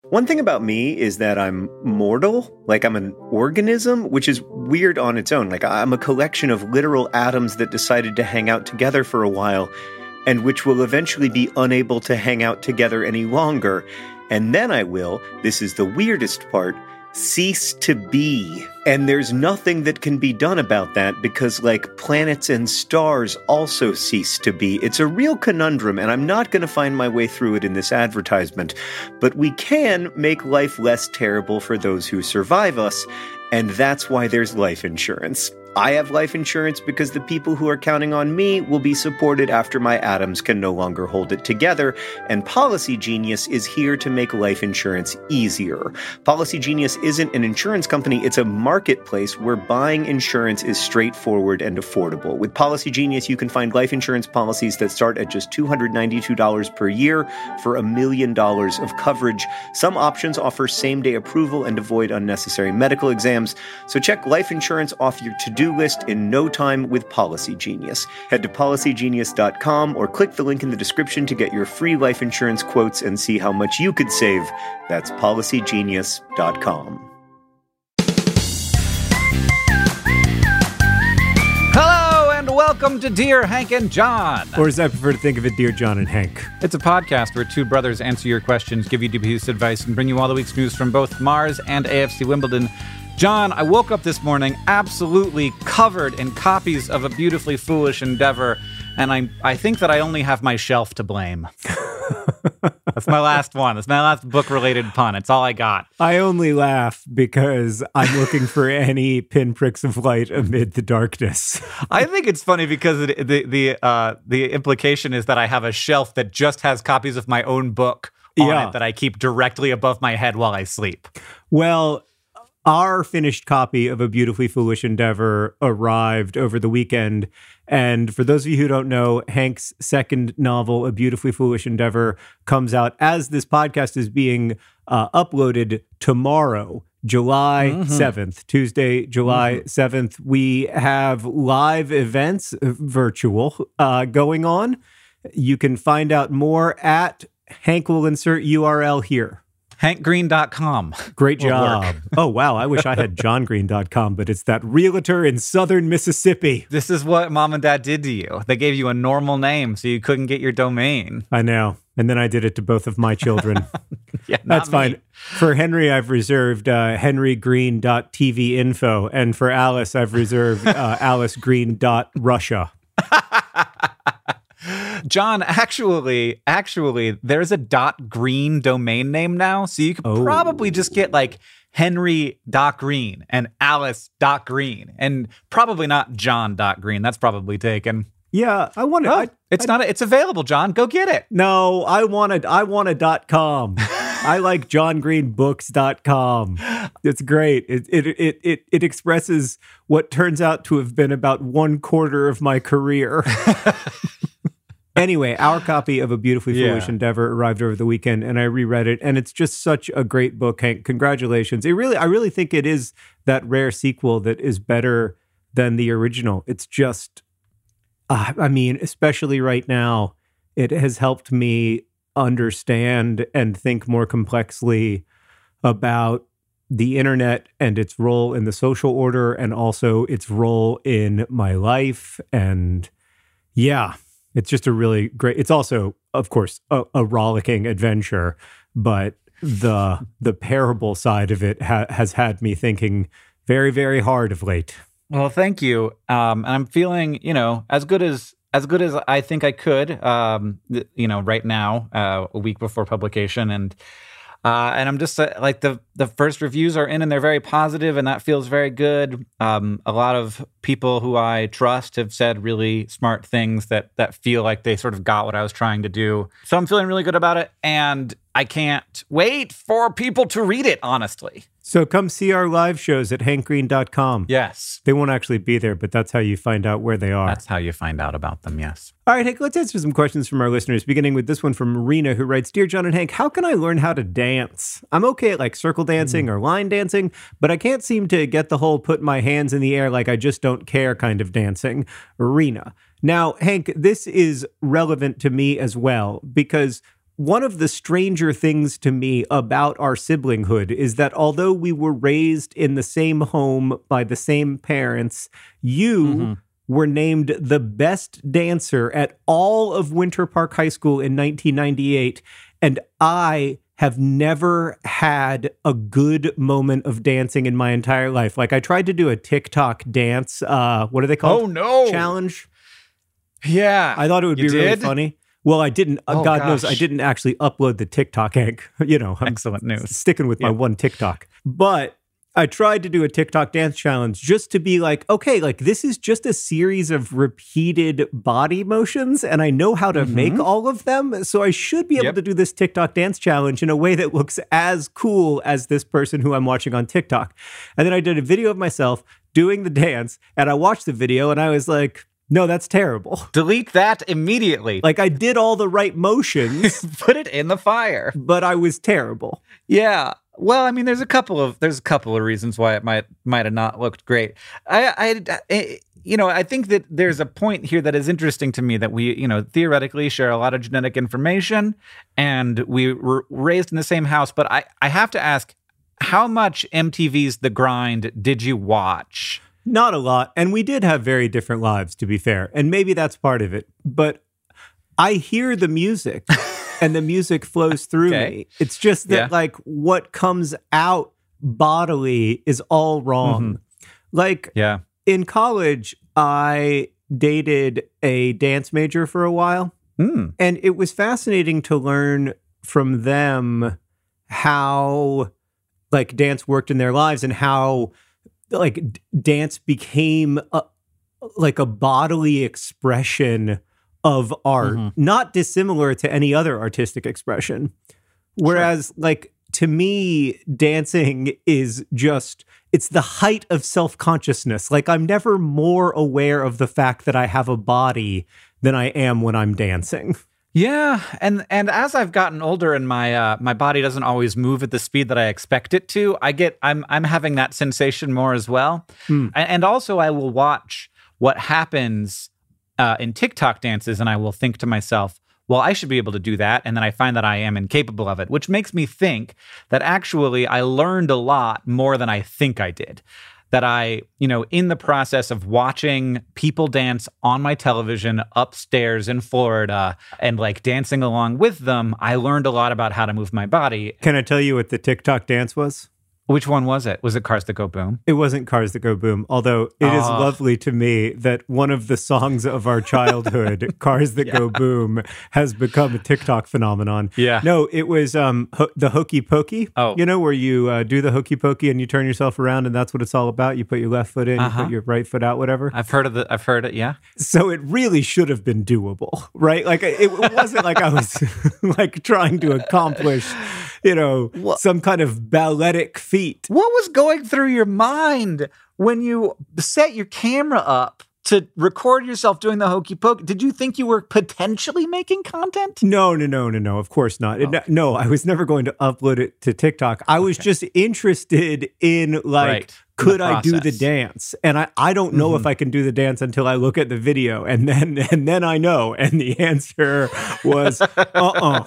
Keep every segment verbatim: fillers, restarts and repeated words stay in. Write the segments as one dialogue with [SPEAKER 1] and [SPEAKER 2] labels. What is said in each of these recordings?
[SPEAKER 1] One thing about me is that I'm mortal, like I'm an organism, which is weird on its own. Like I'm a collection of literal atoms that decided to hang out together for a while, and which will eventually be unable to hang out together any longer. And then I will, this is the weirdest part, cease to be. And there's nothing that can be done about that because, like, planets and stars also cease to be. It's a real conundrum, and I'm not going to find my way through it in this advertisement. But we can make life less terrible for those who survive us, and that's why there's life insurance. I have life insurance because the people who are counting on me will be supported after my atoms can no longer hold it together, and Policy Genius is here to make life insurance easier. Policy Genius isn't an insurance company, it's a marketplace where buying insurance is straightforward and affordable. With Policy Genius, you can find life insurance policies that start at just two hundred ninety-two dollars per year for a million dollars of coverage. Some options offer same-day approval and avoid unnecessary medical exams, so check life insurance off your to-do list in no time with Policy Genius. Head to policy genius dot com or click the link in the description to get your free life insurance quotes and see how much you could save. That's policy genius dot com.
[SPEAKER 2] Hello and welcome to Dear Hank and John.
[SPEAKER 3] Or as I prefer to think of it, Dear John and Hank.
[SPEAKER 2] It's a podcast where two brothers answer your questions, give you dubious advice, and bring you all the week's news from both Mars and A F C Wimbledon. John, I woke up this morning absolutely covered in copies of A Beautifully Foolish Endeavor, and I I think that I only have my shelf to blame. That's my last one. That's my last book-related pun. It's all I got.
[SPEAKER 3] I only laugh because I'm looking for any pinpricks of light amid the darkness.
[SPEAKER 2] I think it's funny because the the the, uh, the implication is that I have a shelf that just has copies of my own book on
[SPEAKER 3] Yeah.
[SPEAKER 2] it that I keep directly above my head while I sleep.
[SPEAKER 3] Well, our finished copy of A Beautifully Foolish Endeavor arrived over the weekend. And for those of you who don't know, Hank's second novel, A Beautifully Foolish Endeavor, comes out as this podcast is being uh, uploaded tomorrow, July mm-hmm. seventh, Tuesday, July mm-hmm. seventh. We have live events, uh, virtual, uh, going on. You can find out more at, Hank will insert U R L here.
[SPEAKER 2] hank green dot com.
[SPEAKER 3] Great job. Oh, wow. I wish I had john green dot com, but it's that realtor in southern Mississippi.
[SPEAKER 2] This is what mom and dad did to you. They gave you a normal name so you couldn't get your domain.
[SPEAKER 3] I know. And then I did it to both of my children.
[SPEAKER 2] Yeah,
[SPEAKER 3] that's
[SPEAKER 2] me.
[SPEAKER 3] fine. For Henry, I've reserved uh, henry green dot t v info. And for Alice, I've reserved uh, alice green dot russia.
[SPEAKER 2] John, actually, actually, there's a .green domain name now, so you could
[SPEAKER 3] Oh.
[SPEAKER 2] probably just get like Henry.green and Alice.green, and probably not John.green. That's probably taken.
[SPEAKER 3] Yeah, I want to.
[SPEAKER 2] Oh, it's not. A, it's available, John. Go get it.
[SPEAKER 3] No, I wanted. I want a dot com. I like john green books dot com. It's great. It, it it it it expresses what turns out to have been about one quarter of my career. Anyway, our copy of A Beautifully Foolish
[SPEAKER 2] Yeah.
[SPEAKER 3] Endeavor arrived over the weekend, and I reread it, and it's just such a great book, Hank. Congratulations. It really, I really think it is that rare sequel that is better than the original. It's just, uh, I mean, especially right now, it has helped me understand and think more complexly about the internet and its role in the social order and also its role in my life. And yeah, it's just a really great, it's also, of course, a, a rollicking adventure, but the the parable side of it ha- has had me thinking very, very hard of late.
[SPEAKER 2] Well, thank you. Um, and I'm feeling, you know, as good as as good as I think I could, um, th- you know, right now, uh, a week before publication, and uh, and I'm just uh, like the the first reviews are in, and they're very positive, and that feels very good. Um, a lot of people who I trust have said really smart things that that feel like they sort of got what I was trying to do. So I'm feeling really good about it, and I can't wait for people to read it, honestly.
[SPEAKER 3] So come see our live shows at hank green dot com.
[SPEAKER 2] Yes.
[SPEAKER 3] They won't actually be there, but that's how you find out where they are.
[SPEAKER 2] That's how you find out about them, yes.
[SPEAKER 3] All right, Hank, let's answer some questions from our listeners, beginning with this one from Marina, who writes, Dear John and Hank, how can I learn how to dance? I'm okay at like circle dancing mm. or line dancing, but I can't seem to get the whole put my hands in the air like I just don't care kind of dancing. Marina. Now, Hank, this is relevant to me as well, because one of the stranger things to me about our siblinghood is that although we were raised in the same home by the same parents, you mm-hmm. were named the best dancer at all of Winter Park High School in nineteen ninety-eight, and I have never had a good moment of dancing in my entire life. Like, I tried to do a TikTok dance, uh, what are they called?
[SPEAKER 2] Oh, no.
[SPEAKER 3] Challenge.
[SPEAKER 2] Yeah.
[SPEAKER 3] I thought it would
[SPEAKER 2] you
[SPEAKER 3] be
[SPEAKER 2] did?
[SPEAKER 3] really funny. Well, I didn't.
[SPEAKER 2] Oh,
[SPEAKER 3] God
[SPEAKER 2] gosh.
[SPEAKER 3] knows I didn't actually upload the TikTok, Hank. You know, I'm
[SPEAKER 2] excellent news.
[SPEAKER 3] Sticking with
[SPEAKER 2] yeah.
[SPEAKER 3] my one TikTok. But I tried to do a TikTok dance challenge just to be like, okay, like this is just a series of repeated body motions and I know how to mm-hmm. make all of them. So I should be able
[SPEAKER 2] yep.
[SPEAKER 3] to do this TikTok dance challenge in a way that looks as cool as this person who I'm watching on TikTok. And then I did a video of myself doing the dance and I watched the video and I was like, no, that's terrible.
[SPEAKER 2] Delete that immediately.
[SPEAKER 3] Like I did all the right motions.
[SPEAKER 2] Put it in the fire.
[SPEAKER 3] But I was terrible.
[SPEAKER 2] Yeah. Well, I mean, there's a couple of there's a couple of reasons why it might might have not looked great. I, I, I, you know, I think that there's a point here that is interesting to me that we, you know, theoretically share a lot of genetic information, and we were raised in the same house. But I, I have to ask, how much M T V's The Grind did you watch?
[SPEAKER 3] Not a lot, and we did have very different lives, to be fair, and maybe that's part of it. But I hear the music. And the music flows through
[SPEAKER 2] okay.
[SPEAKER 3] me. It's just that,
[SPEAKER 2] yeah.
[SPEAKER 3] like, what comes out bodily is all wrong. Mm-hmm. Like,
[SPEAKER 2] yeah.
[SPEAKER 3] in college, I dated a dance major for a while.
[SPEAKER 2] Mm.
[SPEAKER 3] And it was fascinating to learn from them how, like, dance worked in their lives and how, like, d- dance became, a, like, a bodily expression of art, mm-hmm. not dissimilar to any other artistic expression. Whereas, sure. like, to me, dancing is just, it's the height of self-consciousness. Like, I'm never more aware of the fact that I have a body than I am when I'm dancing.
[SPEAKER 2] Yeah, and and as I've gotten older and my uh, my body doesn't always move at the speed that I expect it to, I get I'm I'm having that sensation more as well. Mm. And also, I will watch what happens Uh, in TikTok dances, and I will think to myself, well, I should be able to do that. And then I find that I am incapable of it, which makes me think that actually I learned a lot more than I think I did. That I, you know, in the process of watching people dance on my television upstairs in Florida and like dancing along with them, I learned a lot about how to move my body.
[SPEAKER 3] Can I tell you what the TikTok dance was?
[SPEAKER 2] Which one was it? Was it Cars That Go Boom?
[SPEAKER 3] It wasn't Cars That Go Boom, although it oh. is lovely to me that one of the songs of our childhood, Cars That yeah. Go Boom, has become a TikTok phenomenon.
[SPEAKER 2] Yeah.
[SPEAKER 3] No, it was um, ho- the Hokey Pokey,
[SPEAKER 2] oh.
[SPEAKER 3] you know, where you uh, do the Hokey Pokey and you turn yourself around and that's what it's all about. You put your left foot in, uh-huh. you put your right foot out, whatever.
[SPEAKER 2] I've heard of the, I've heard it, yeah.
[SPEAKER 3] So it really should have been doable, right? Like it, it wasn't like I was like trying to accomplish, you know, what? some kind of balletic feat.
[SPEAKER 2] What was going through your mind when you set your camera up to record yourself doing the hokey pokey? Did you think you were potentially making content?
[SPEAKER 3] No, no, no, no, no. Of course not.
[SPEAKER 2] Oh.
[SPEAKER 3] It, no, I was never going to upload it to TikTok. I was okay. just interested in like, right. could I do the dance? And I, I don't know mm-hmm. if I can do the dance until I look at the video. And then, and then I know. And the answer was, uh-uh.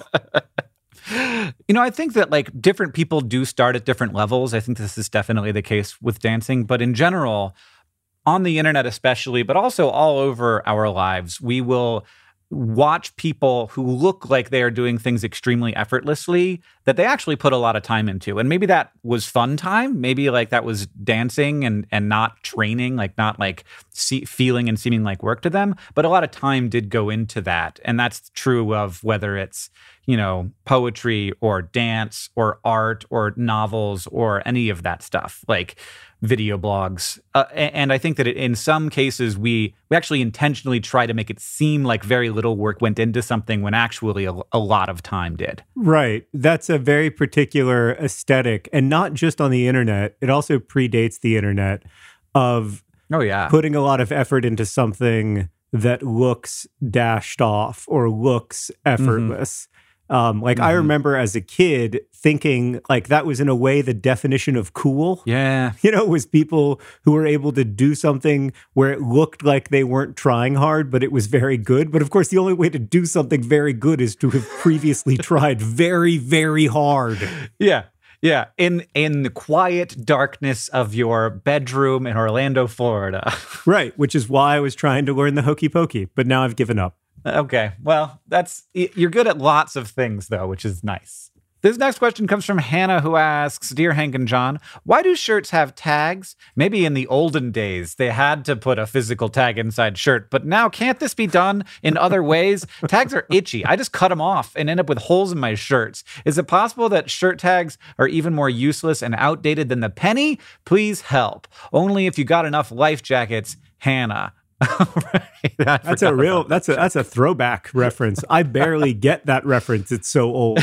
[SPEAKER 2] You know, I think that like different people do start at different levels. I think this is definitely the case with dancing. But in general, on the internet especially, but also all over our lives, we will watch people who look like they are doing things extremely effortlessly that they actually put a lot of time into. And maybe that was fun time. Maybe like that was dancing and and not training, like not like see, feeling and seeming like work to them. But a lot of time did go into that. And that's true of whether it's, you know, poetry or dance or art or novels or any of that stuff, like video blogs. Uh, and I think that in some cases, we we actually intentionally try to make it seem like very little work went into something when actually a, a lot of time did.
[SPEAKER 3] Right. That's a very particular aesthetic, and not just on the internet. It also predates the internet of
[SPEAKER 2] oh yeah
[SPEAKER 3] putting a lot of effort into something that looks dashed off or looks effortless. Mm-hmm. Um, like, mm-hmm. I remember as a kid thinking, like, that was in a way the definition of cool.
[SPEAKER 2] Yeah.
[SPEAKER 3] You know, it was people who were able to do something where it looked like they weren't trying hard, but it was very good. But of course, the only way to do something very good is to have previously tried very, very hard.
[SPEAKER 2] Yeah. Yeah, in in the quiet darkness of your bedroom in Orlando, Florida.
[SPEAKER 3] Right, which is why I was trying to learn the hokey pokey, but now I've given up.
[SPEAKER 2] Okay, well, that's you're good at lots of things, though, which is nice. This next question comes from Hannah, who asks, Dear Hank and John, why do shirts have tags? Maybe in the olden days, they had to put a physical tag inside shirt, but now can't this be done in other ways? Tags are itchy. I just cut them off and end up with holes in my shirts. Is it possible that shirt tags are even more useless and outdated than the penny? Please help. Only if you got enough life jackets, Hannah. Right.
[SPEAKER 3] That's a real, that's a, that's a throwback reference. I barely get that reference. It's so old.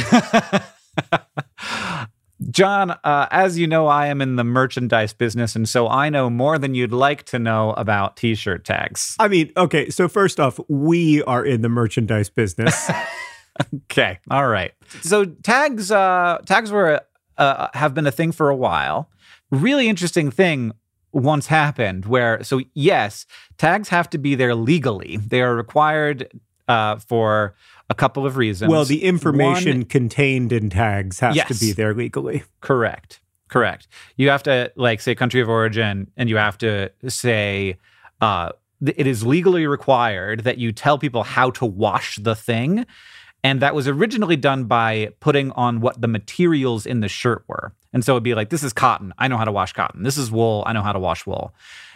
[SPEAKER 2] John, uh, as you know, I am in the merchandise business, and so I know more than you'd like to know about T-shirt tags.
[SPEAKER 3] I mean, okay, so first off, we are in the merchandise business.
[SPEAKER 2] Okay, all right. So tags, uh, tags were uh, have been a thing for a while. Really interesting thing once happened where, so yes, tags have to be there legally. They are required uh, for a couple of reasons.
[SPEAKER 3] Well, the information
[SPEAKER 2] One,
[SPEAKER 3] contained in tags has
[SPEAKER 2] yes,
[SPEAKER 3] to be there legally.
[SPEAKER 2] Correct. Correct. You have to, like, say country of origin, and you have to say uh, th- it is legally required that you tell people how to wash the thing. And that was originally done by putting on what the materials in the shirt were. And so it'd be like, this is cotton. I know how to wash cotton. This is wool. I know how to wash wool.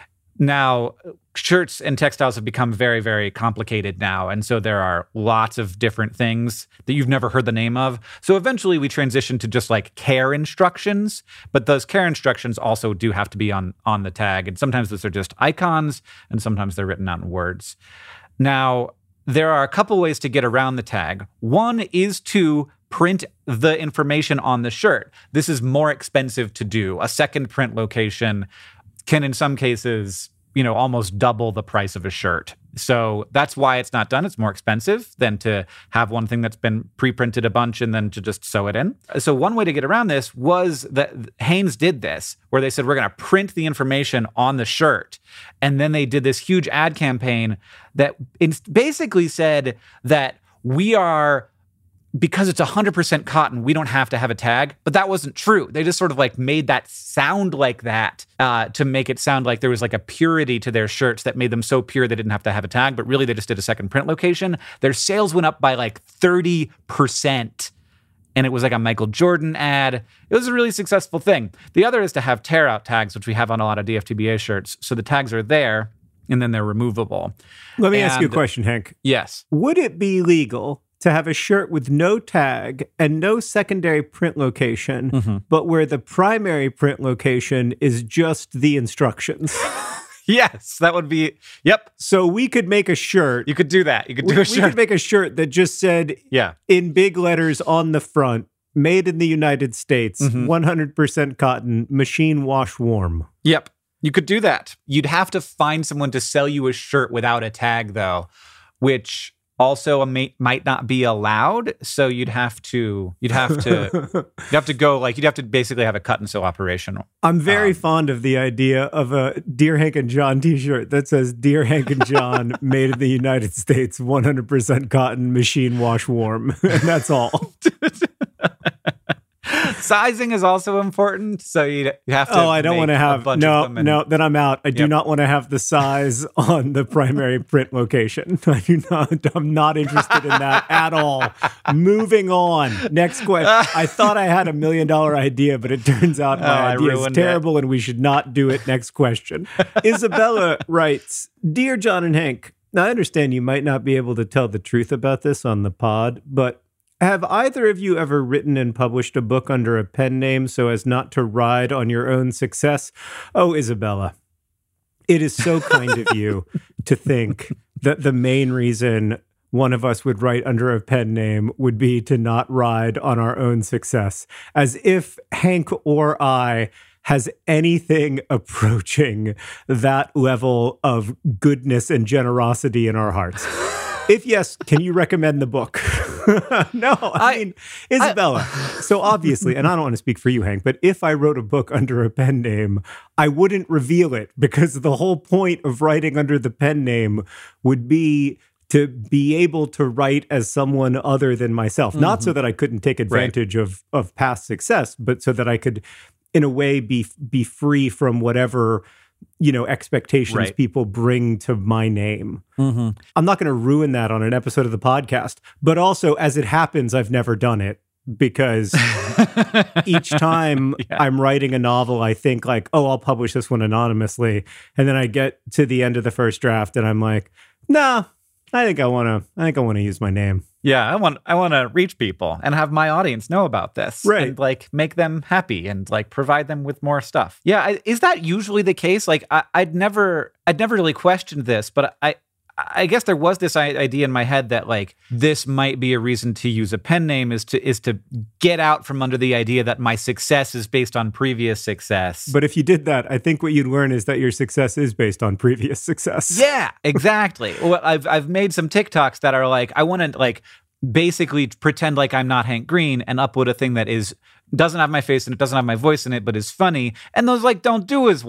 [SPEAKER 2] Now, shirts and textiles have become very, very complicated now. And so there are lots of different things that you've never heard the name of. So eventually we transitioned to just like care instructions. But those care instructions also do have to be on, on the tag. And sometimes those are just icons, and sometimes they're written out in words. Now, there are a couple ways to get around the tag. One is to print the information on the shirt. This is more expensive to do. A second print location can, in some cases, you know, almost double the price of a shirt. So that's why it's not done. It's more expensive than to have one thing that's been pre-printed a bunch and then to just sew it in. So one way to get around this was that Hanes did this, where they said, we're going to print the information on the shirt. And then they did this huge ad campaign that basically said that we are, because it's one hundred percent cotton, we don't have to have a tag. But that wasn't true. They just sort of like made that sound like that uh, to make it sound like there was like a purity to their shirts that made them so pure they didn't have to have a tag. But really, they just did a second print location. Their sales went up by like thirty percent. And it was like a Michael Jordan ad. It was a really successful thing. The other is to have tear-out tags, which we have on a lot of D F T B A shirts. So the tags are there, and then they're removable.
[SPEAKER 3] Let me
[SPEAKER 2] and,
[SPEAKER 3] ask you a question, Hank.
[SPEAKER 2] Yes.
[SPEAKER 3] Would it be legal to have a shirt with no tag and no secondary print location, mm-hmm. but where the primary print location is just the instructions?
[SPEAKER 2] Yes, that would be, yep.
[SPEAKER 3] So we could make a shirt.
[SPEAKER 2] You could do that. You could do
[SPEAKER 3] we,
[SPEAKER 2] a shirt.
[SPEAKER 3] We could make a shirt that just said,
[SPEAKER 2] yeah,
[SPEAKER 3] in big letters on the front, made in the United States, mm-hmm. one hundred percent cotton, machine wash warm.
[SPEAKER 2] Yep. You could do that. You'd have to find someone to sell you a shirt without a tag, though, which also may, might not be allowed. So you'd have to, you'd have to, you'd have to go like, you'd have to basically have a cut and sew operation.
[SPEAKER 3] I'm very um, fond of the idea of a Dear Hank and John t-shirt that says Dear Hank and John, made in the United States, one hundred percent cotton, machine wash warm. And that's all.
[SPEAKER 2] Sizing is also important, so you have to.
[SPEAKER 3] Oh, I don't want to have no, and, no. Then I'm out. I yep. do not want to have the size on the primary print location. I do not. I'm not interested in that at all. Moving on. Next question. I thought I had a million dollar idea, but it turns out my oh, idea is terrible, it. and we should not do it. Next question. Isabella writes, "Dear John and Hank, now I understand you might not be able to tell the truth about this on the pod, but have either of you ever written and published a book under a pen name so as not to ride on your own success?" Oh, Isabella, it is so kind of you to think that the main reason one of us would write under a pen name would be to not ride on our own success, as if Hank or I has anything approaching that level of goodness and generosity in our hearts. If yes, can you recommend the book? No, I, I mean, Isabella. I, so obviously, and I don't want to speak for you, Hank, but if I wrote a book under a pen name, I wouldn't reveal it because the whole point of writing under the pen name would be to be able to write as someone other than myself. Mm-hmm. Not so that I couldn't take advantage right. of, of past success, but so that I could, in a way, be be free from whatever, you know, expectations right. people bring to my name. Mm-hmm. I'm not going to ruin that on an episode of the podcast, but also, as it happens, I've never done it because each time yeah. I'm writing a novel, I think like, oh, I'll publish this one anonymously. And then I get to the end of the first draft and I'm like, nah, I think I want to, I think I want to use my name.
[SPEAKER 2] Yeah, I want I want to reach people and have my audience know about this,
[SPEAKER 3] right?
[SPEAKER 2] And like make them happy and like provide them with more stuff. Yeah, I, is that usually the case? Like I, I'd never I'd never really questioned this, but I I guess there was this idea in my head that like this might be a reason to use a pen name is to is to get out from under the idea that my success is based on previous success.
[SPEAKER 3] But if you did that, I think what you'd learn is that your success is based on previous success.
[SPEAKER 2] Yeah, exactly. Well, I've I've made some TikToks that are like I want to like basically pretend like I'm not Hank Green and upload a thing that is doesn't have my face and it doesn't have my voice in it, but is funny. And those like don't do as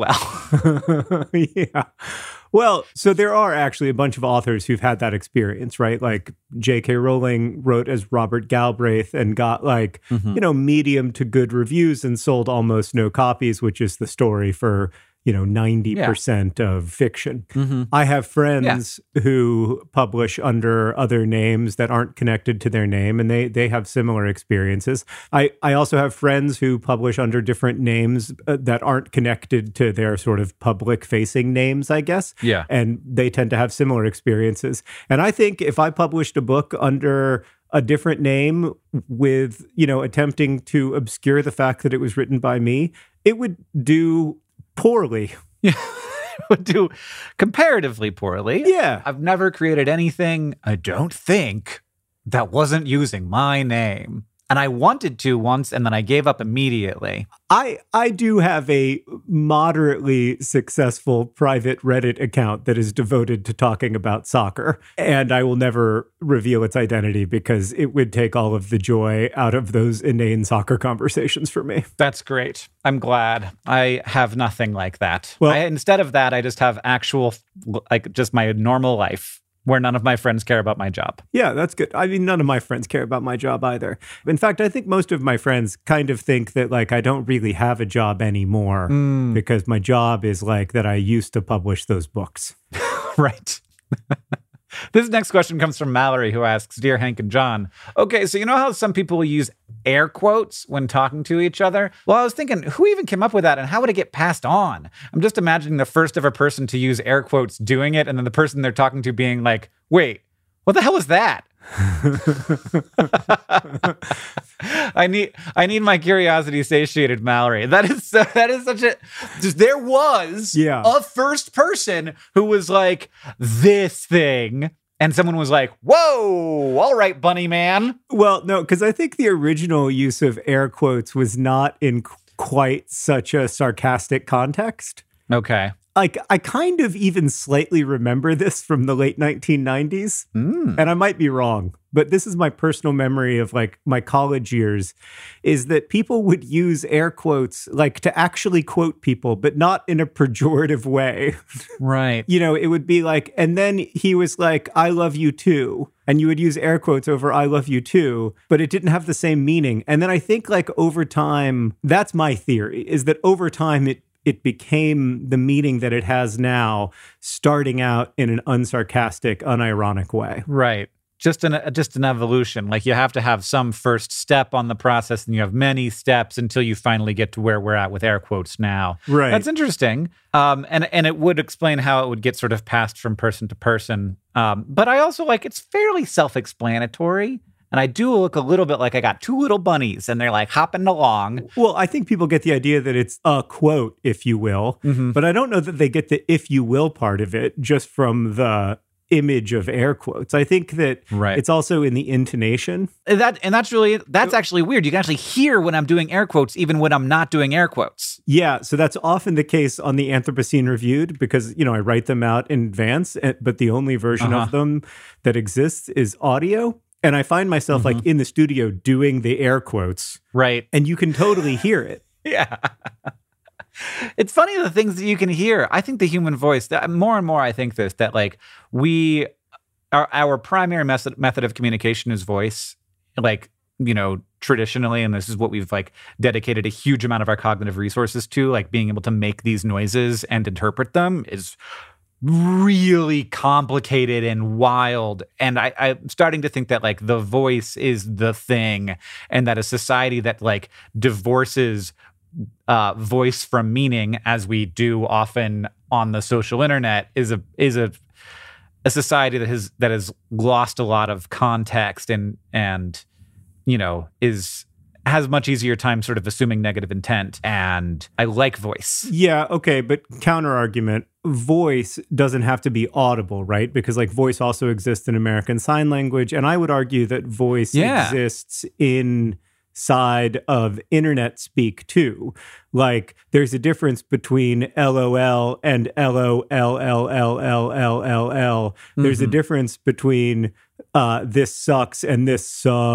[SPEAKER 2] well.
[SPEAKER 3] Yeah. Well, so there are actually a bunch of authors who've had that experience, right? Like J K. Rowling wrote as Robert Galbraith and got like, mm-hmm. you know, medium to good reviews and sold almost no copies, which is the story for, you know, ninety percent yeah. of fiction. Mm-hmm. I have friends yeah. who publish under other names that aren't connected to their name, and they they have similar experiences. I, I also have friends who publish under different names uh, that aren't connected to their sort of public-facing names, I guess.
[SPEAKER 2] Yeah.
[SPEAKER 3] And they tend to have similar experiences. And I think if I published a book under a different name with, you know, attempting to obscure the fact that it was written by me, it would do poorly.
[SPEAKER 2] Yeah, would do comparatively poorly.
[SPEAKER 3] Yeah.
[SPEAKER 2] I've never created anything, I don't think, that wasn't using my name. And I wanted to once, and then I gave up immediately.
[SPEAKER 3] I, I do have a moderately successful private Reddit account that is devoted to talking about soccer. And I will never reveal its identity because it would take all of the joy out of those inane soccer conversations for me.
[SPEAKER 2] That's great. I'm glad. I have nothing like that.
[SPEAKER 3] Well,
[SPEAKER 2] I, instead of that, I just have actual, like, just my normal life, where none of my friends care about my job.
[SPEAKER 3] Yeah, that's good. I mean, none of my friends care about my job either. In fact, I think most of my friends kind of think that, like, I don't really have a job anymore mm. because my job is, like, that I used to publish those books.
[SPEAKER 2] Right. This next question comes from Mallory, who asks, Dear Hank and John, okay, so you know how some people use air quotes when talking to each other? Well, I was thinking, who even came up with that and how would it get passed on? I'm just imagining the first ever person to use air quotes doing it and then the person they're talking to being like, wait, what the hell is that? I need I need my curiosity satiated, Mallory. That is so, that is such a just, there was
[SPEAKER 3] yeah.
[SPEAKER 2] a first person who was like this thing, and someone was like, "Whoa, all right, bunny man."
[SPEAKER 3] Well, no, because I think the original use of air quotes was not in qu- quite such a sarcastic context.
[SPEAKER 2] Okay.
[SPEAKER 3] Like, I kind of even slightly remember this from the late nineteen nineties, mm. and I might be wrong, but this is my personal memory of, like, my college years, is that people would use air quotes, like, to actually quote people, but not in a pejorative way.
[SPEAKER 2] Right.
[SPEAKER 3] You know, it would be like, and then he was like, I love you too. And you would use air quotes over I love you too, but it didn't have the same meaning. And then I think, like, over time, that's my theory, is that over time it it became the meaning that it has now, starting out in an unsarcastic, unironic way.
[SPEAKER 2] Right. Just an just an evolution. Like, you have to have some first step on the process, and you have many steps until you finally get to where we're at with air quotes now.
[SPEAKER 3] Right.
[SPEAKER 2] That's interesting. Um, and, and it would explain how it would get sort of passed from person to person. Um, but I also, like, it's fairly self-explanatory. And I do look a little bit like I got two little bunnies and they're like hopping along.
[SPEAKER 3] Well, I think people get the idea that it's a quote, if you will. Mm-hmm. But I don't know that they get the if you will part of it just from the image of air quotes. I think that
[SPEAKER 2] right.
[SPEAKER 3] it's also in the intonation.
[SPEAKER 2] That And that's really, that's actually weird. You can actually hear when I'm doing air quotes, even when I'm not doing air quotes.
[SPEAKER 3] Yeah, so that's often the case on the Anthropocene Reviewed because, you know, I write them out in advance, but the only version
[SPEAKER 2] Uh-huh.
[SPEAKER 3] of them that exists is audio. And I find myself
[SPEAKER 2] Mhm.
[SPEAKER 3] like in the studio doing the air quotes,
[SPEAKER 2] Right.
[SPEAKER 3] and you can totally hear it.
[SPEAKER 2] Yeah. It's funny the things that you can hear. I think the human voice, that more and more I think this, that like we, our, our primary method, method of communication is voice, like, you know, traditionally, and this is what we've like dedicated a huge amount of our cognitive resources to, like being able to make these noises and interpret them is really complicated and wild. And I, I'm starting to think that like the voice is the thing, and that a society that like divorces uh, voice from meaning, as we do often on the social internet, is a is a a society that has that has lost a lot of context and and you know is has much easier time sort of assuming negative intent. And I like voice.
[SPEAKER 3] Yeah, okay, but counter argument, voice doesn't have to be audible, right? Because like voice also exists in American Sign Language, and I would argue that voice
[SPEAKER 2] Yeah.
[SPEAKER 3] exists inside of internet speak too. Like there's a difference between LOL and LOLLLLLL. There's a
[SPEAKER 2] Mhm.
[SPEAKER 3] difference between uh, this sucks and this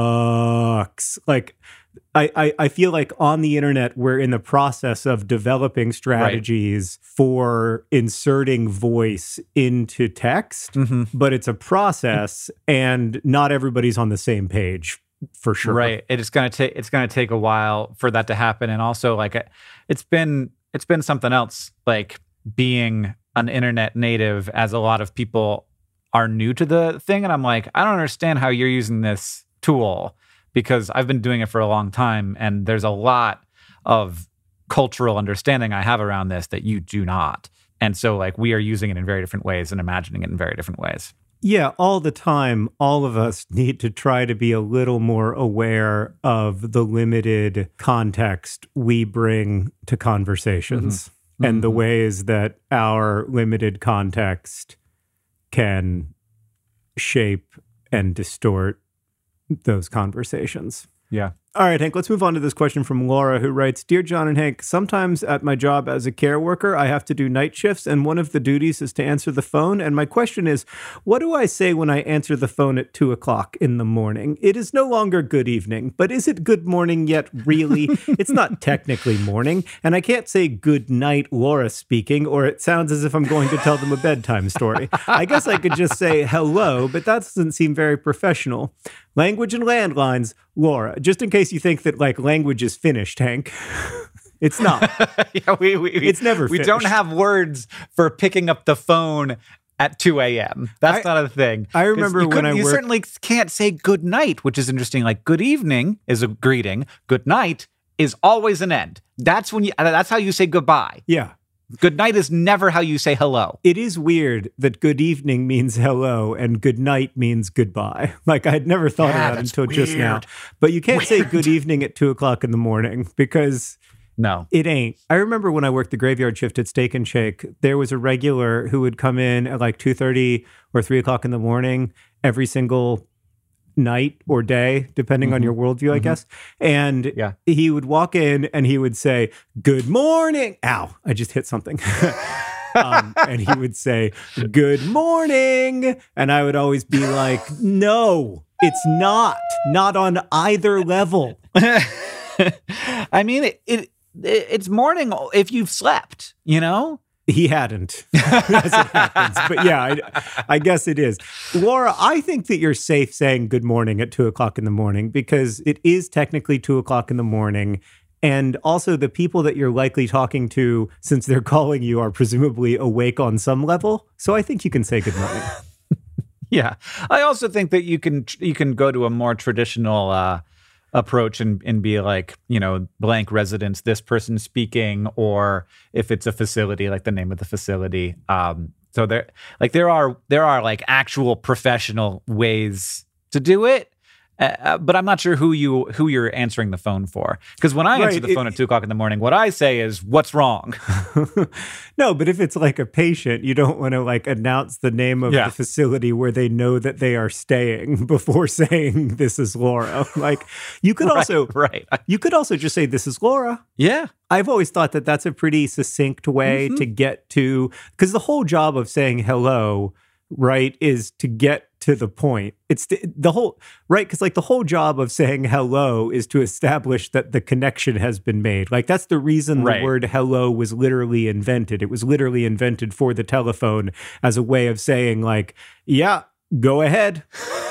[SPEAKER 3] sucks. Like I, I, I feel like on the internet, we're in the process of developing strategies for inserting voice into text,
[SPEAKER 2] Mhm.
[SPEAKER 3] but it's a process and not everybody's on the same page for sure.
[SPEAKER 2] Right. It's gonna take it's gonna take a while for that to happen, and also like it- it's been it's been something else. Like being an internet native, as a lot of people are new to the thing, and I'm like, I don't understand how you're using this tool because I've been doing it for a long time, and there's a lot of cultural understanding I have around this that you do not, and so like we are using it in very different ways and imagining it in very different ways.
[SPEAKER 3] Yeah, all the time, all of us need to try to be a little more aware of the limited context we bring to conversations
[SPEAKER 2] Mm-hmm.
[SPEAKER 3] and the
[SPEAKER 2] Mhm.
[SPEAKER 3] ways that our limited context can shape and distort those conversations.
[SPEAKER 2] Yeah.
[SPEAKER 3] All right, Hank, let's move on to this question from Laura, who writes, Dear John and Hank, sometimes at my job as a care worker, I have to do night shifts, and one of the duties is to answer the phone. And my question is, what do I say when I answer the phone at two o'clock in the morning? It is no longer good evening, but is it good morning yet, really? It's not technically morning, and I can't say good night, Laura speaking, or it sounds as if I'm going to tell them a bedtime story. I guess I could just say hello, but that doesn't seem very professional. Language and landlines, Laura, just in case you think that like language is finished, Hank. It's not.
[SPEAKER 2] yeah, we, we,
[SPEAKER 3] It's never
[SPEAKER 2] We don't
[SPEAKER 3] finished.
[SPEAKER 2] have words for picking up the phone at two a.m. That's
[SPEAKER 3] I-
[SPEAKER 2] not a thing.
[SPEAKER 3] I
[SPEAKER 2] 'Cause
[SPEAKER 3] remember
[SPEAKER 2] you
[SPEAKER 3] when
[SPEAKER 2] couldn't-
[SPEAKER 3] I
[SPEAKER 2] You
[SPEAKER 3] worked-
[SPEAKER 2] certainly can't say good night, which is interesting. Like good evening is a greeting. Good night is always an end. That's when you. That's how you say goodbye.
[SPEAKER 3] Yeah.
[SPEAKER 2] Good night is never how you say hello.
[SPEAKER 3] It is weird that good evening means hello and good night means goodbye. Like I'd never thought
[SPEAKER 2] Yeah,
[SPEAKER 3] of that
[SPEAKER 2] that's
[SPEAKER 3] until just now.
[SPEAKER 2] weird.
[SPEAKER 3] But you can't say
[SPEAKER 2] Weird.
[SPEAKER 3] good evening at two o'clock in the morning because
[SPEAKER 2] No.
[SPEAKER 3] it ain't. I remember when I worked the graveyard shift at Steak and Shake, there was a regular who would come in at like two thirty or three o'clock in the morning every single night or day, depending on
[SPEAKER 2] Mhm.
[SPEAKER 3] your worldview, I
[SPEAKER 2] Mhm.
[SPEAKER 3] guess. And
[SPEAKER 2] Yeah.
[SPEAKER 3] he would walk in and he would say, good morning. Ow, I just hit something. um, and he would say, good morning. And I would always be like, no, it's not. Not on either level.
[SPEAKER 2] I mean, it, it it's morning if you've slept. You know.
[SPEAKER 3] He hadn't, as it happens. But yeah, I, I guess it is. Laura, I think that you're safe saying good morning at two o'clock in the morning because it is technically two o'clock in the morning. And also the people that you're likely talking to, since they're calling you, are presumably awake on some level. So I think you can say good morning.
[SPEAKER 2] Yeah, I also think that you can you can go to a more traditional uh, approach and and be like, you know, blank residence, this person speaking, or if it's a facility, like the name of the facility. Um, so there, like there are there are like actual professional ways to do it, Uh, but I'm not sure who you who you're answering the phone for. Because when I
[SPEAKER 3] Right,
[SPEAKER 2] answer the
[SPEAKER 3] it-
[SPEAKER 2] phone at two o'clock in the morning, what I say is, "What's wrong?"
[SPEAKER 3] No, but if it's like a patient, you don't want to like announce the name of
[SPEAKER 2] Yeah.
[SPEAKER 3] the facility where they know that they are staying before saying this is Laura. Like you could also
[SPEAKER 2] right.
[SPEAKER 3] you could also just say this is Laura.
[SPEAKER 2] Yeah.
[SPEAKER 3] I've always thought that that's a pretty succinct way to get to, because the whole job of saying hello, right, is to get to the point. It's the, the whole, right, because like the whole job of saying hello is to establish that the connection has been made. Like that's the reason
[SPEAKER 2] Right.
[SPEAKER 3] the word hello was literally invented. It was literally invented for the telephone as a way of saying like, yeah, go ahead.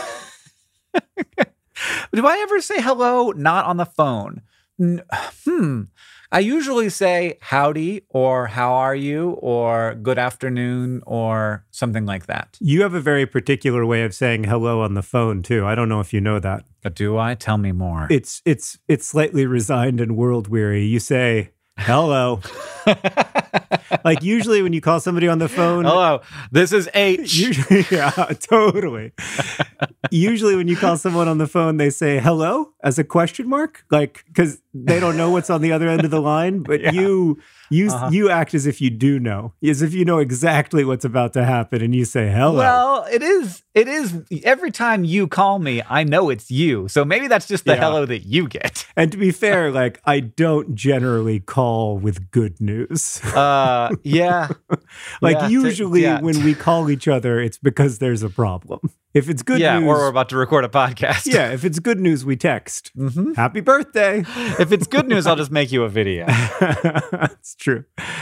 [SPEAKER 2] Do I ever say hello not on the phone? N- hmm. I usually say howdy or how are you or good afternoon or something like that.
[SPEAKER 3] You have a very particular way of saying hello on the phone too. I don't know if you know that.
[SPEAKER 2] But do I? Tell me more.
[SPEAKER 3] It's it's it's slightly resigned and world weary. You say hello. Like usually when you call somebody on the phone,
[SPEAKER 2] Hello, this is H.
[SPEAKER 3] usually, yeah, totally. Usually when you call someone on the phone, they say hello as a question mark, like because they don't know what's on the other end of the line. But
[SPEAKER 2] Yeah.
[SPEAKER 3] you you
[SPEAKER 2] Uh-huh.
[SPEAKER 3] you act as if you do know, as if you know exactly what's about to happen, and you say hello.
[SPEAKER 2] Well, it is. It is. Every time you call me, I know it's you. So maybe that's just the
[SPEAKER 3] Yeah.
[SPEAKER 2] hello that you get.
[SPEAKER 3] And to be fair, like I don't generally call with good news.
[SPEAKER 2] Uh, yeah.
[SPEAKER 3] Like
[SPEAKER 2] Yeah, t-
[SPEAKER 3] usually
[SPEAKER 2] yeah.
[SPEAKER 3] when we call each other, it's because there's a problem. If it's good
[SPEAKER 2] yeah,
[SPEAKER 3] news,
[SPEAKER 2] or we're about to record a podcast.
[SPEAKER 3] yeah, if it's good news, we text.
[SPEAKER 2] Mhm.
[SPEAKER 3] Happy birthday.
[SPEAKER 2] If it's good news, I'll just make you a video.
[SPEAKER 3] That's true.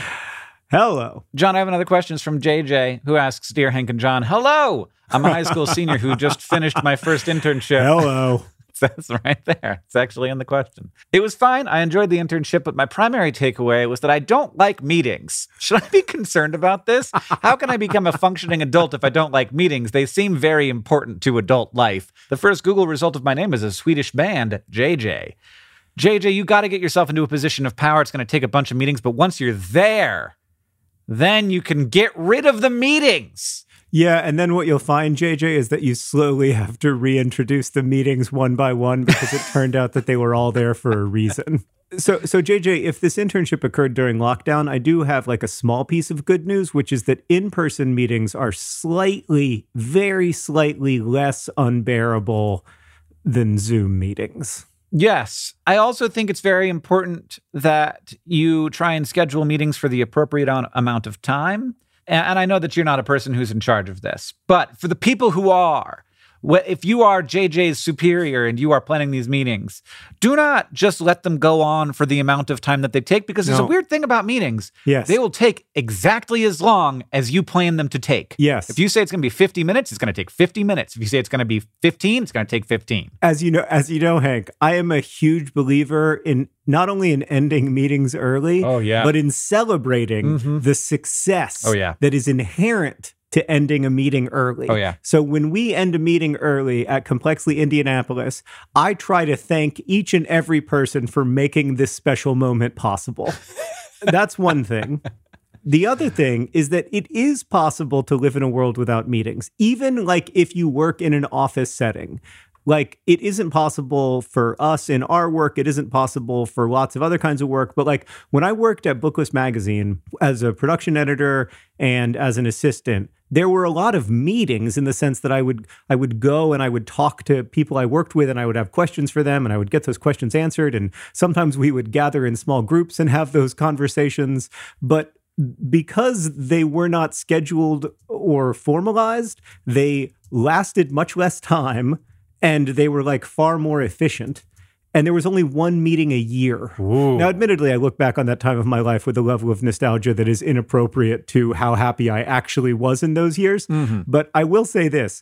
[SPEAKER 3] Hello.
[SPEAKER 2] John, I have another question from J J, who asks, Dear Hank and John, hello. I'm a high school senior who just finished my first internship.
[SPEAKER 3] Hello.
[SPEAKER 2] That's right there. It's actually in the question. It was fine. I enjoyed the internship, but my primary takeaway was that I don't like meetings. Should I be concerned about this? How can I become a functioning adult if I don't like meetings? They seem very important to adult life. The first Google result of my name is a Swedish band, J J. J J, you got to get yourself into a position of power. It's going to take a bunch of meetings, but once you're there, then you can get rid of the meetings.
[SPEAKER 3] Yeah, and then what you'll find, J J, is that you slowly have to reintroduce the meetings one by one because it turned out that they were all there for a reason. So, so J J, if this internship occurred during lockdown, I do have like a small piece of good news, which is that in-person meetings are slightly, very slightly less unbearable than Zoom meetings.
[SPEAKER 2] Yes. I also think it's very important that you try and schedule meetings for the appropriate on- amount of time. And, and I know that you're not a person who's in charge of this, but for the people who are, wh- if you are J J's superior and you are planning these meetings, do not just let them go on for the amount of time that they take, because there's
[SPEAKER 3] No.
[SPEAKER 2] a weird thing about meetings.
[SPEAKER 3] Yes.
[SPEAKER 2] They will take exactly as long as you plan them to take.
[SPEAKER 3] Yes.
[SPEAKER 2] If you say it's going to be fifty minutes, it's going to take fifty minutes. If you say it's going to be fifteen, it's going to take fifteen.
[SPEAKER 3] As you know, as you know, Hank, I am a huge believer in not only in ending meetings early,
[SPEAKER 2] Oh, yeah.
[SPEAKER 3] but in celebrating
[SPEAKER 2] Mhm.
[SPEAKER 3] the success
[SPEAKER 2] Oh, yeah.
[SPEAKER 3] that is inherent to ending a meeting early.
[SPEAKER 2] Oh, yeah.
[SPEAKER 3] So when we end a meeting early at Complexly Indianapolis, I try to thank each and every person for making this special moment possible. That's one thing. The other thing is that it is possible to live in a world without meetings, even like if you work in an office setting. Like, it isn't possible for us in our work. It isn't possible for lots of other kinds of work. But like when I worked at Booklist Magazine as a production editor and as an assistant, there were a lot of meetings in the sense that I would I would go and I would talk to people I worked with and I would have questions for them and I would get those questions answered. And sometimes we would gather in small groups and have those conversations. But because they were not scheduled or formalized, they lasted much less time. And they were like far more efficient. And there was only one meeting a year.
[SPEAKER 2] Ooh.
[SPEAKER 3] Now, admittedly, I look back on that time of my life with a level of nostalgia that is inappropriate to how happy I actually was in those years.
[SPEAKER 2] Mhm.
[SPEAKER 3] But I will say this,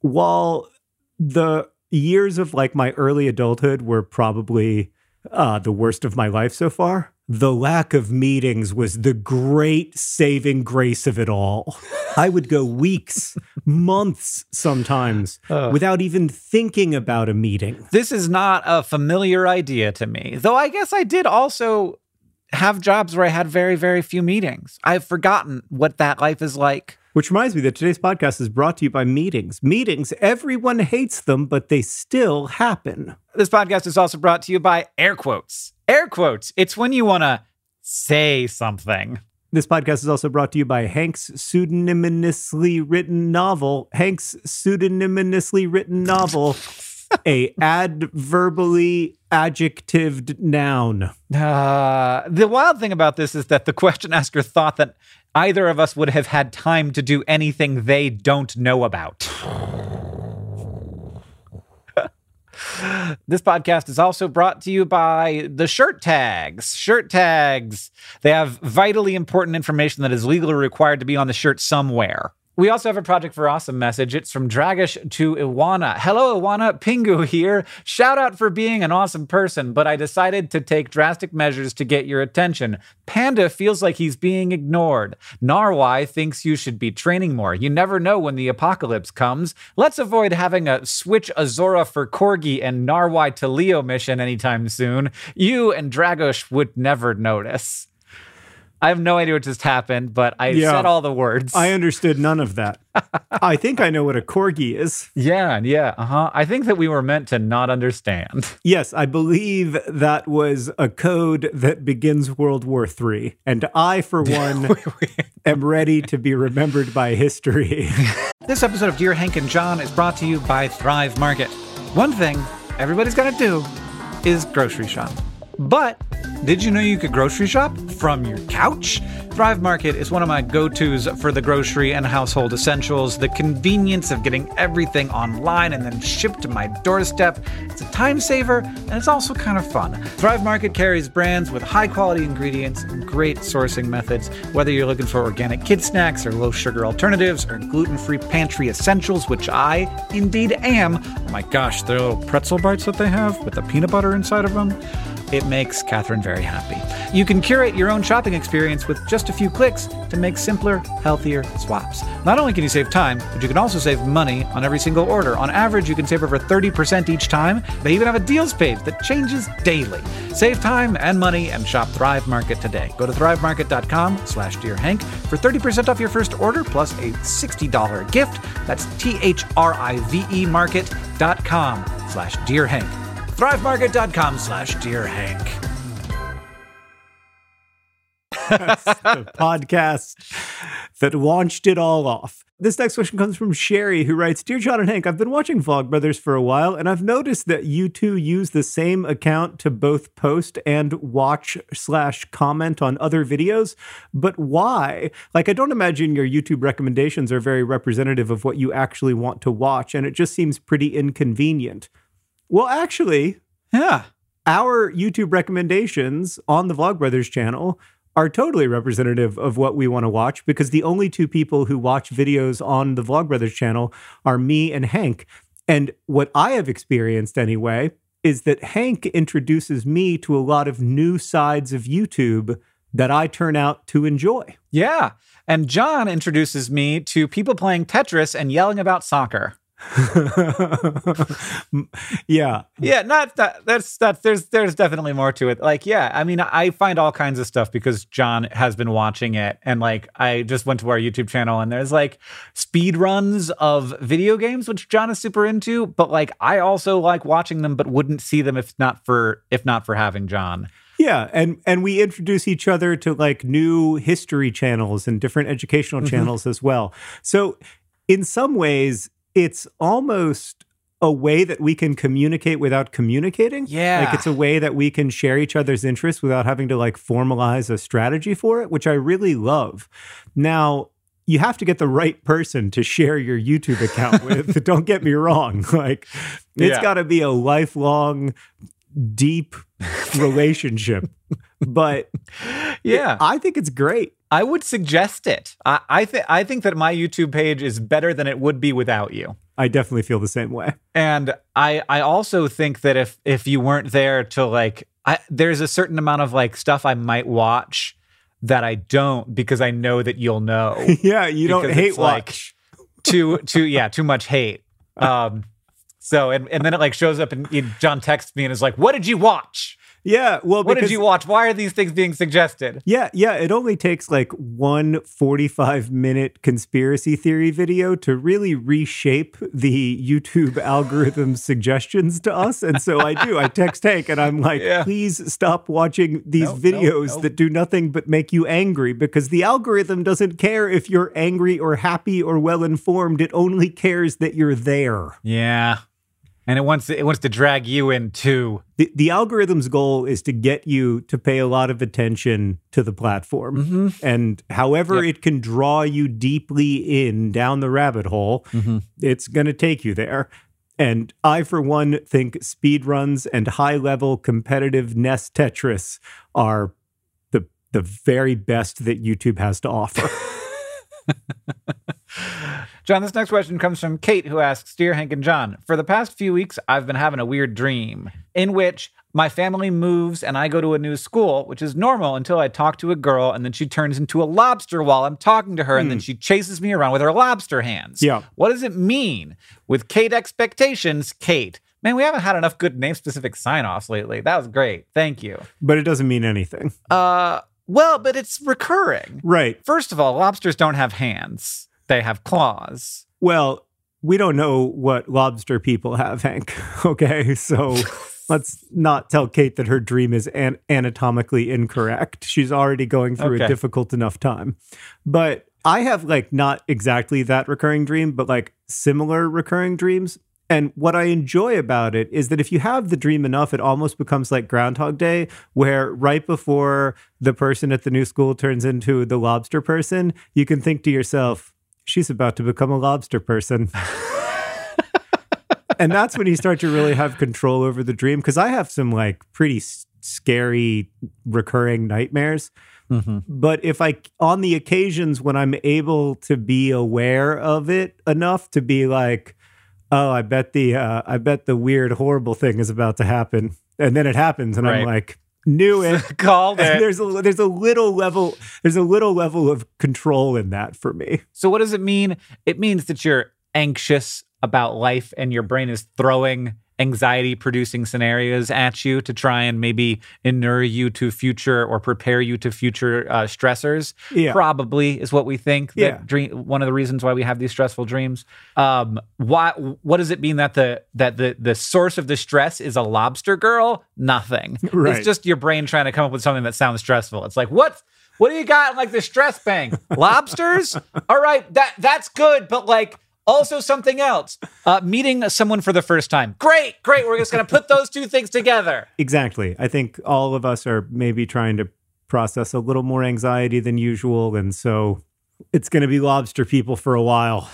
[SPEAKER 3] while the years of like my early adulthood were probably uh, the worst of my life so far, the lack of meetings was the great saving grace of it all. I would go weeks, months sometimes
[SPEAKER 2] Ugh.
[SPEAKER 3] without even thinking about a meeting.
[SPEAKER 2] This is not a familiar idea to me, though I guess I did also have jobs where I had very, very few meetings. I've forgotten what that life is like.
[SPEAKER 3] Which reminds me that today's podcast is brought to you by Meetings. Meetings, everyone hates them, but they still happen.
[SPEAKER 2] This podcast is also brought to you by air quotes. Air quotes. It's when you want to say something.
[SPEAKER 3] This podcast is also brought to you by Hank's pseudonymously written novel, Hank's pseudonymously written novel, a adverbally adjectived noun.
[SPEAKER 2] Uh, the wild thing about this is that the question asker thought that either of us would have had time to do anything they don't know about. This podcast is also brought to you by the Shirt Tags. Shirt Tags. They have vitally important information that is legally required to be on the shirt somewhere. We also have a Project for Awesome message. It's from Dragish to Iwana. Hello, Iwana. Pingu here. Shout out for being an awesome person, but I decided to take drastic measures to get your attention. Panda feels like he's being ignored. Narwhal thinks you should be training more. You never know when the apocalypse comes. Let's avoid having a switch Azora for Corgi and Narwhal to Leo mission anytime soon. You and Dragosh would never notice. I have no idea what just happened, but I yeah, said all the words.
[SPEAKER 3] I understood none of that. I think I know what a corgi is.
[SPEAKER 2] Yeah, yeah, uh-huh. I think that we were meant to not understand.
[SPEAKER 3] Yes, I believe that was a code that begins World War Three. And I, for one, am ready to be remembered by history.
[SPEAKER 2] This episode of Dear Hank and John is brought to you by Thrive Market. One thing everybody's got to do is grocery shop. But did you know you could grocery shop from your couch? Thrive Market is one of my go-tos for the grocery and household essentials. The convenience of getting everything online and then shipped to my doorstep. It's a time saver, and it's also kind of fun. Thrive Market carries brands with high-quality ingredients and great sourcing methods. Whether you're looking for organic kid snacks or low-sugar alternatives or gluten-free pantry essentials, which I indeed am. Oh my gosh, the little pretzel bites that they have with the peanut butter inside of them. It makes Catherine very happy. You can curate your own shopping experience with just a few clicks to make simpler, healthier swaps. Not only can you save time, but you can also save money on every single order. On average, you can save over thirty percent each time. They even have a deals page that changes daily. Save time and money and shop Thrive Market today. Go to thrivemarket.com slash Dear Hank for thirty percent off your first order plus a sixty dollars gift. That's T-H-R-I-V-E market.com slash Dear Hank. thrivemarket.com slash Dear Hank.
[SPEAKER 3] That's the podcast that launched it all off. This next question comes from Sherry, who writes, Dear John and Hank, I've been watching Vlogbrothers for a while, and I've noticed that you two use the same account to both post and watch slash comment on other videos. But why? Like, I don't imagine your YouTube recommendations are very representative of what you actually want to watch, and it just seems pretty inconvenient. Well, actually,
[SPEAKER 2] yeah,
[SPEAKER 3] our YouTube recommendations on the Vlogbrothers channel are totally representative of what we want to watch, because the only two people who watch videos on the Vlogbrothers channel are me and Hank. And what I have experienced anyway is that Hank introduces me to a lot of new sides of YouTube that I turn out to enjoy.
[SPEAKER 2] Yeah. And John introduces me to people playing Tetris and yelling about soccer.
[SPEAKER 3] yeah
[SPEAKER 2] yeah not that that's that there's there's definitely more to it. Like, yeah, I mean, I find all kinds of stuff because John has been watching it, and like I just went to our YouTube channel and there's like speed runs of video games, which John is super into, but like I also like watching them but wouldn't see them if not for if not for having John.
[SPEAKER 3] Yeah, and and we introduce each other to like new history channels and different educational mm-hmm. channels as well. So in some ways it's almost a way that we can communicate without communicating.
[SPEAKER 2] Yeah.
[SPEAKER 3] Like, it's a way that we can share each other's interests without having to like formalize a strategy for it, which I really love. Now, you have to get the right person to share your YouTube account with. Don't get me wrong. Like, it's yeah. got to be a lifelong, deep relationship. But
[SPEAKER 2] yeah,
[SPEAKER 3] it, I think it's great.
[SPEAKER 2] I would suggest it. I, I think I think that my YouTube page is better than it would be without you.
[SPEAKER 3] I definitely feel the same way.
[SPEAKER 2] And I I also think that if if you weren't there to like, I, there's a certain amount of like stuff I might watch that I don't, because I know that you'll know.
[SPEAKER 3] Yeah, you don't hate watch.
[SPEAKER 2] Like too too yeah too much hate. Um, so and and then it like shows up and you, John texts me and is like, "What did you watch?"
[SPEAKER 3] Yeah, well,
[SPEAKER 2] what
[SPEAKER 3] because,
[SPEAKER 2] did you watch? Why are these things being suggested?
[SPEAKER 3] Yeah, yeah. It only takes like one forty-five minute conspiracy theory video to really reshape the YouTube algorithm suggestions to us. And so I do. I text Hank and I'm like,
[SPEAKER 2] Yeah.
[SPEAKER 3] please stop watching these
[SPEAKER 2] Nope,
[SPEAKER 3] videos
[SPEAKER 2] nope, nope.
[SPEAKER 3] that do nothing but make you angry, because the algorithm doesn't care if you're angry or happy or well informed. It only cares that you're there.
[SPEAKER 2] Yeah. And it wants to, it wants to drag you in too.
[SPEAKER 3] The, the algorithm's goal is to get you to pay a lot of attention to the platform.
[SPEAKER 2] Mm-hmm.
[SPEAKER 3] And however
[SPEAKER 2] Yep.
[SPEAKER 3] it can draw you deeply in down the rabbit hole,
[SPEAKER 2] Mm-hmm.
[SPEAKER 3] it's going to take you there. And I, for one, think speedruns and high-level competitive Nest Tetris are the the very best that YouTube has to offer.
[SPEAKER 2] John, this next question comes from Kate, who asks, Dear Hank and John, for the past few weeks, I've been having a weird dream in which my family moves and I go to a new school, which is normal until I talk to a girl and then she turns into a lobster while I'm talking to her and then she chases me around with her lobster hands.
[SPEAKER 3] Yeah.
[SPEAKER 2] What does it mean? With Kate expectations, Kate. Man, we haven't had enough good name-specific sign-offs lately. That was great. Thank you.
[SPEAKER 3] But it doesn't mean anything.
[SPEAKER 2] Uh, well, but it's recurring.
[SPEAKER 3] Right.
[SPEAKER 2] First of all, lobsters don't have hands. They have claws.
[SPEAKER 3] Well, we don't know what lobster people have, Hank. Okay, so let's not tell Kate that her dream is an- anatomically incorrect. She's already going through
[SPEAKER 2] Okay.
[SPEAKER 3] a difficult enough time. But I have like not exactly that recurring dream, but like similar recurring dreams. And what I enjoy about it is that if you have the dream enough, it almost becomes like Groundhog Day, where right before the person at the new school turns into the lobster person, you can think to yourself, she's about to become a lobster person. And that's when you start to really have control over the dream. Because I have some like pretty s- scary recurring nightmares.
[SPEAKER 2] Mm-hmm.
[SPEAKER 3] But if I, on the occasions when I'm able to be aware of it enough to be like, oh, I bet the, uh, I bet the weird, horrible thing is about to happen. And then it happens. And
[SPEAKER 2] Right.
[SPEAKER 3] I'm like, knew it.
[SPEAKER 2] Called
[SPEAKER 3] And
[SPEAKER 2] it.
[SPEAKER 3] there's a there's a little level there's a little level of control in that for me.
[SPEAKER 2] So what does it mean? It means that you're anxious about life and your brain is throwing anxiety-producing scenarios at you to try and maybe inure you to future or prepare you to future uh, stressors.
[SPEAKER 3] Yeah.
[SPEAKER 2] Probably is what we think. That
[SPEAKER 3] Yeah.
[SPEAKER 2] dream, one of the reasons why we have these stressful dreams. Um, why? What does it mean that the that the the source of the stress is a lobster girl? Nothing.
[SPEAKER 3] Right.
[SPEAKER 2] It's just your brain trying to come up with something that sounds stressful. It's like, what? What do you got in like the stress bang? Lobsters? All right, that that's good, but like also something else. Uh, meeting someone for the first time. Great, great. We're just gonna put those two things together.
[SPEAKER 3] Exactly. I think all of us are maybe trying to process a little more anxiety than usual, and so it's going to be lobster people for a while.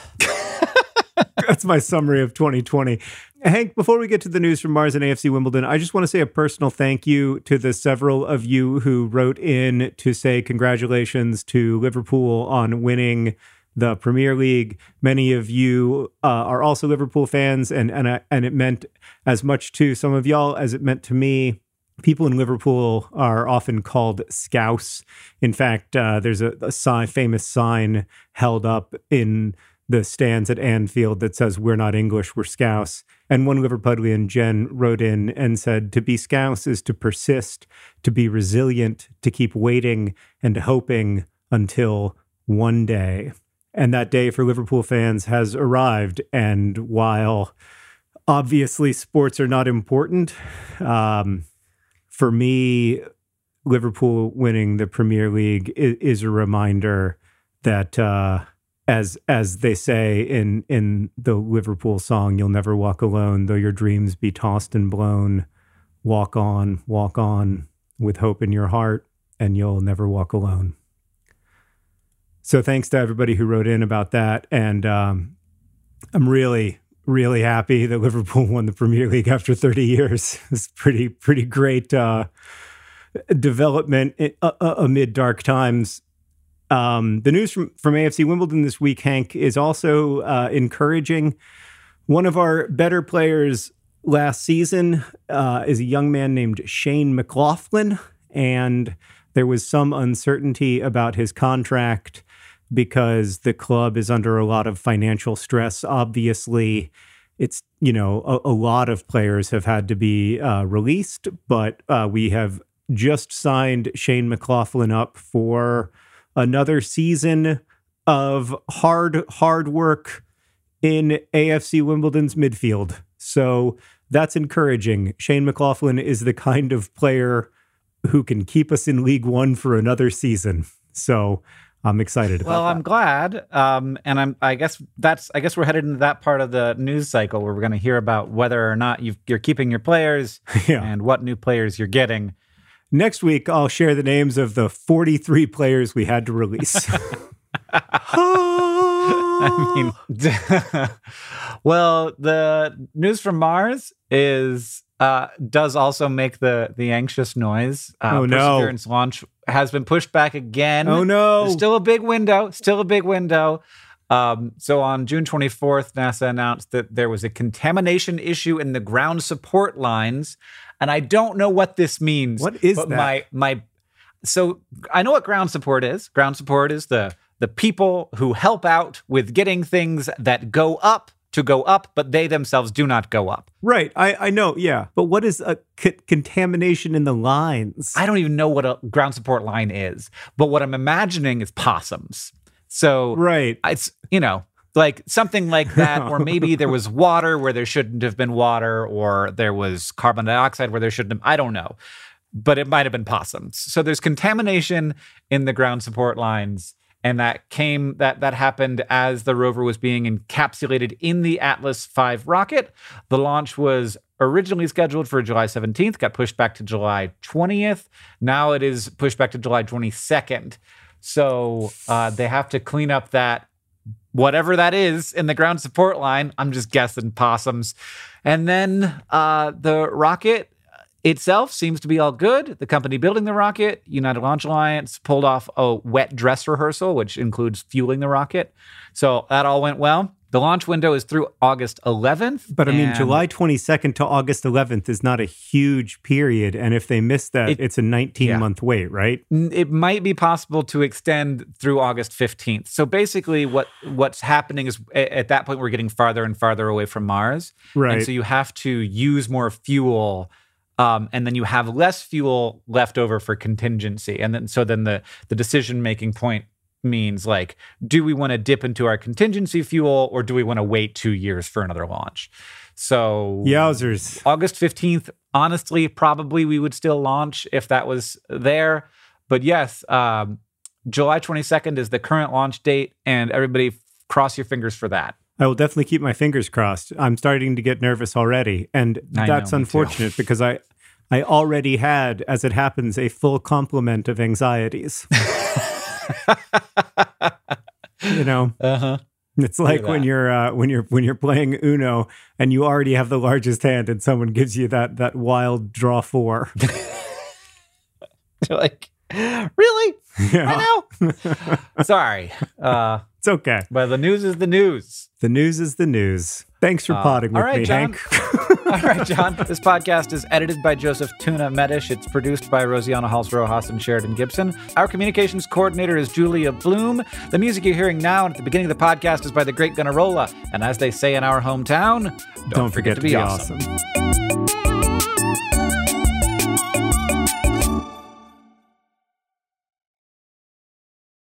[SPEAKER 3] That's my summary of twenty twenty. Hank, before we get to the news from Mars and A F C Wimbledon, I just want to say a personal thank you to the several of you who wrote in to say congratulations to Liverpool on winning the Premier League. Many of you uh, are also Liverpool fans, and and I, and it meant as much to some of y'all as it meant to me. People in Liverpool are often called Scouse. In fact, uh, there's a, a sign, famous sign held up in the stands at Anfield that says, "We're not English, we're Scouse." And one Liverpudlian, Jen, wrote in and said, "To be Scouse is to persist, to be resilient, to keep waiting and hoping until one day." And that day for Liverpool fans has arrived. And while obviously sports are not important, um, for me, Liverpool winning the Premier League is, is a reminder that, uh, as as they say in in the Liverpool song, "You'll never walk alone, though your dreams be tossed and blown. Walk on, walk on, with hope in your heart, and you'll never walk alone." So thanks to everybody who wrote in about that. And um, I'm really, really happy that Liverpool won the Premier League after thirty years. It's pretty, pretty great uh, development in, uh, uh, amid dark times. Um, the news from, from A F C Wimbledon this week, Hank, is also uh, encouraging. One of our better players last season uh, is a young man named Shane McLaughlin, and there was some uncertainty about his contract because the club is under a lot of financial stress, obviously. it's, you know, a, a lot of players have had to be uh, released, but uh, we have just signed Shane McLaughlin up for another season of hard, hard work in A F C Wimbledon's midfield. So that's encouraging. Shane McLaughlin is the kind of player who can keep us in League One for another season. So I'm excited about
[SPEAKER 2] well,
[SPEAKER 3] that.
[SPEAKER 2] I'm glad. Um, and I'm, I guess that's, I guess we're headed into that part of the news cycle where we're going to hear about whether or not you've, you're keeping your players
[SPEAKER 3] Yeah.
[SPEAKER 2] and what new players you're getting.
[SPEAKER 3] Next week, I'll share the names of the forty-three players we had to release.
[SPEAKER 2] I mean, well, the news from Mars is uh, does also make the the anxious noise. Uh,
[SPEAKER 3] Oh, no.
[SPEAKER 2] Perseverance launch has been pushed back again.
[SPEAKER 3] Oh, no.
[SPEAKER 2] There's still a big window. Still a big window. Um, so on June twenty-fourth, NASA announced that there was a contamination issue in the ground support lines, and I don't know what this means.
[SPEAKER 3] What is
[SPEAKER 2] but
[SPEAKER 3] that?
[SPEAKER 2] My my. So I know what ground support is. Ground support is the the people who help out with getting things that go up to go up, but they themselves do not go up.
[SPEAKER 3] Right. I, I know. Yeah. But what is a c- contamination in the lines?
[SPEAKER 2] I don't even know what a ground support line is, but what I'm imagining is possums. So
[SPEAKER 3] Right.
[SPEAKER 2] it's, you know, like something like that, or maybe there was water where there shouldn't have been water, or there was carbon dioxide where there shouldn't have, I don't know, but it might have been possums. So there's contamination in the ground support lines. And that came that that happened as the rover was being encapsulated in the Atlas five rocket. The launch was originally scheduled for July seventeenth, got pushed back to July twentieth. Now it is pushed back to July twenty-second. So uh, they have to clean up that whatever that is in the ground support line. I'm just guessing possums. And then uh, the rocket itself seems to be all good. The company building the rocket, United Launch Alliance, pulled off a wet dress rehearsal, which includes fueling the rocket. So that all went well. The launch window is through August eleventh.
[SPEAKER 3] But I mean,
[SPEAKER 2] and
[SPEAKER 3] July twenty-second to August eleventh is not a huge period. And if they miss that,
[SPEAKER 2] It-
[SPEAKER 3] it's a nineteen-month wait, right?
[SPEAKER 2] it might be possible to extend through August fifteenth. So basically what what's happening is a- at that point, we're getting farther and farther away from Mars.
[SPEAKER 3] Right.
[SPEAKER 2] And so you have to use more fuel. Um, and then you have less fuel left over for contingency. And then so then the the decision-making point means, like, do we want to dip into our contingency fuel, or do we want to wait two years for another launch? So
[SPEAKER 3] Yowzers.
[SPEAKER 2] August fifteenth, honestly, probably we would still launch if that was there. But yes, um, July twenty-second is the current launch date, and everybody f- cross your fingers for that.
[SPEAKER 3] I will definitely keep my fingers crossed. I'm starting to get nervous already. And
[SPEAKER 2] I
[SPEAKER 3] that's
[SPEAKER 2] know, me
[SPEAKER 3] unfortunate because I, I already had, as it happens, a full complement of anxieties. You know?
[SPEAKER 2] Uh-huh.
[SPEAKER 3] It's like
[SPEAKER 2] Hear
[SPEAKER 3] when
[SPEAKER 2] that.
[SPEAKER 3] you're uh, when you're when you're playing Uno and you already have the largest hand, and someone gives you that that wild draw four.
[SPEAKER 2] You're like, really?
[SPEAKER 3] Yeah.
[SPEAKER 2] I know. Sorry. Uh,
[SPEAKER 3] It's okay.
[SPEAKER 2] but the news is the news.
[SPEAKER 3] The news is the news. Thanks for
[SPEAKER 2] Uh,
[SPEAKER 3] potting
[SPEAKER 2] all
[SPEAKER 3] with
[SPEAKER 2] right,
[SPEAKER 3] me,
[SPEAKER 2] John.
[SPEAKER 3] Hank.
[SPEAKER 2] All right, John. This podcast is edited by Joseph Tuna Medish. It's produced by Rosianna Halls Rojas and Sheridan Gibson. Our communications coordinator is Julia Bloom. The music you're hearing now and at the beginning of the podcast is by the great Gunnarolla. And as they say in our hometown, don't,
[SPEAKER 3] Don't forget to be awesome.
[SPEAKER 2] awesome.